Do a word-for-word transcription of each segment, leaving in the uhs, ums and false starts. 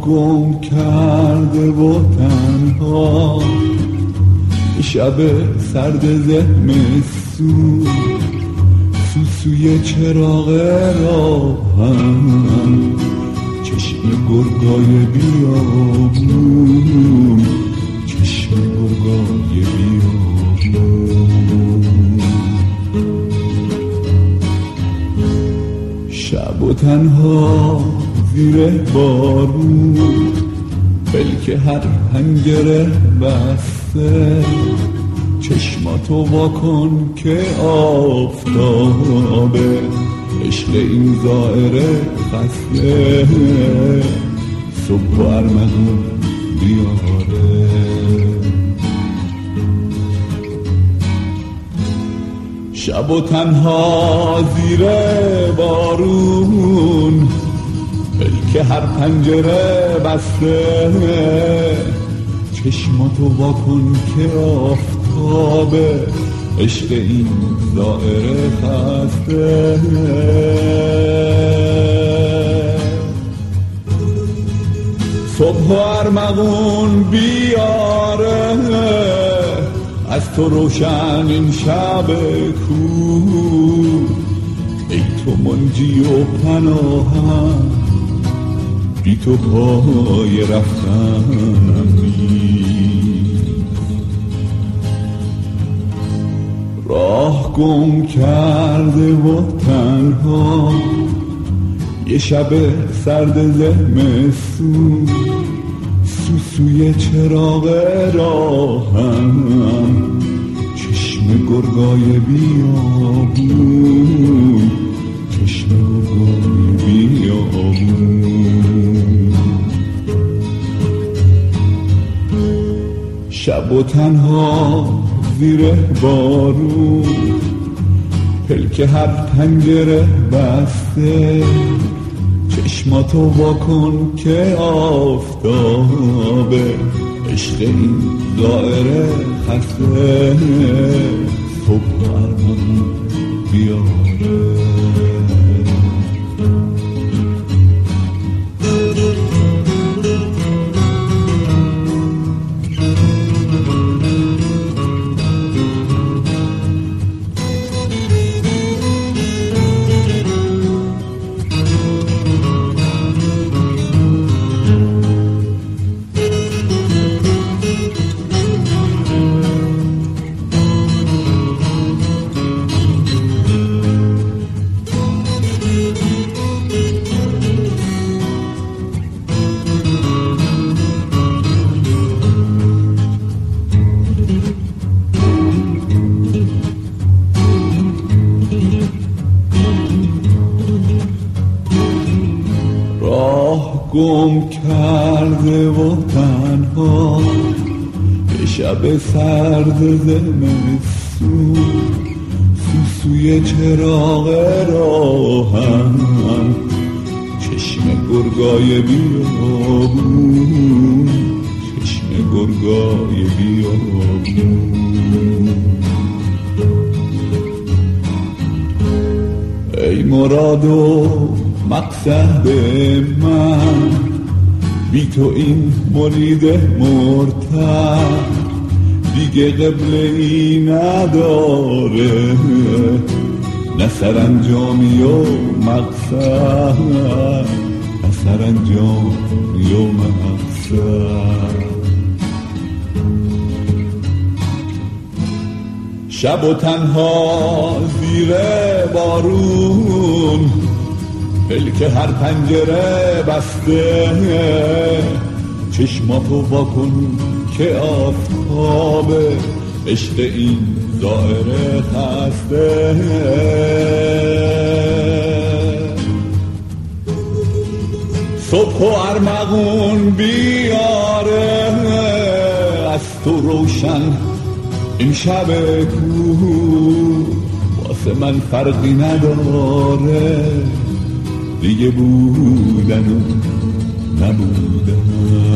گم کرده و تنها شب سرد زمستون سوسوی چراغ راهم چشم گرگای بیابون چشم گرگای بیابون شب و تنها زیر بارون بلک هر پنجره بسته چشماتو واکن که آفتابه عشق این ظاهره خسته صبح و ارمغون بیاره شب و تنها زیر بارون بلکه هر پنجره بسته چشماتو واکن که آفتابه عشق این دائره خسته صبح و ارمغون بیاره از تو روشن این شب کو ای تو منجی و پناهم بی تو پای رفتنم راه گم کرده و تنها یه شب سرد زمستون سوسوی چراغ راهم چشم گرگای بیابون چشم گرگای بیابون شب و تنها زیر بارون پلک هر پنجره بسته چشماتو واکن که آفتابه عشق این دائره خسته صبح ارمغون بیاره گم کرده و تنها به شب سرد زمستون سوسوی چراغ راهم چشم گرگای بیابون چشم گرگای بیابون ای مراد و مقصد من بی تو این مرید مرتد دیگه قبله‌ای نداره نه سرانجامی و مقصد نه سرانجامی و مقصد شب و تنها زیر بارون بلکه هر پنجره بسته چشماتو واکن که آفتابه عشق این دائره خسته صبح و ارمغون بیاره از تو روشن این شب کو واسه من فرقی نداره دیگه بودن و نبودن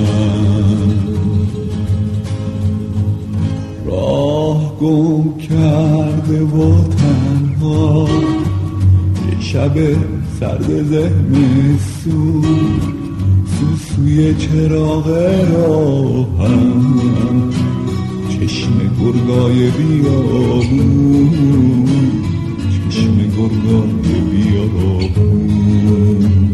راه گم کرده و تنها یه شب سرد زمستون سوسوی سوی چراغ راهم، چشم گرگای بیابون، چشم گرگای بیابون.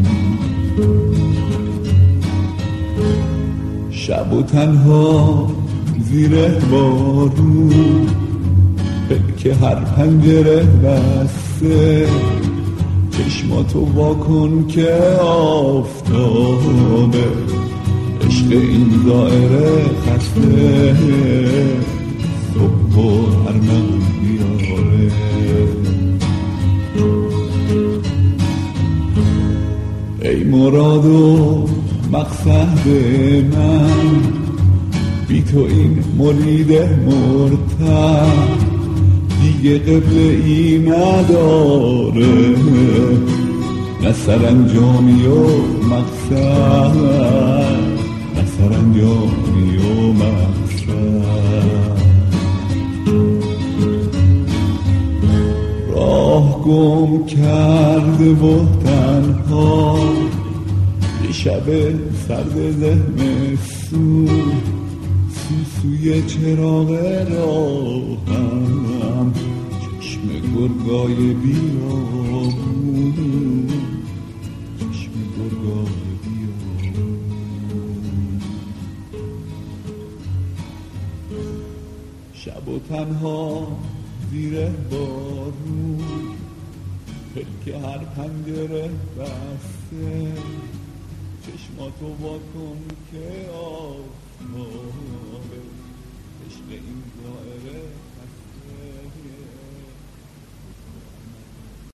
شب و تنها زیر بارون، که هر پنجره بسته، چشماتو واکن که آفتابه، عشق این دائره خسته، صبح و ارمغون بیاره. ای مراد و مقصد من، بی تو این مرید مرتب دیگه قبله ای نداره، نه سرانجامی و مقصد، نه سرانجامی و مقصد. راه گم کرده و تنها، یه شب سرد زمستون، سوی چراغ راهم، چشم گرگای بیابون، چشم گرگای بیابون. شب و تنها زیر بارون، پلک هر پنجره بسته، چشماتو واکن که آفتابه، عشق این دائره خسته.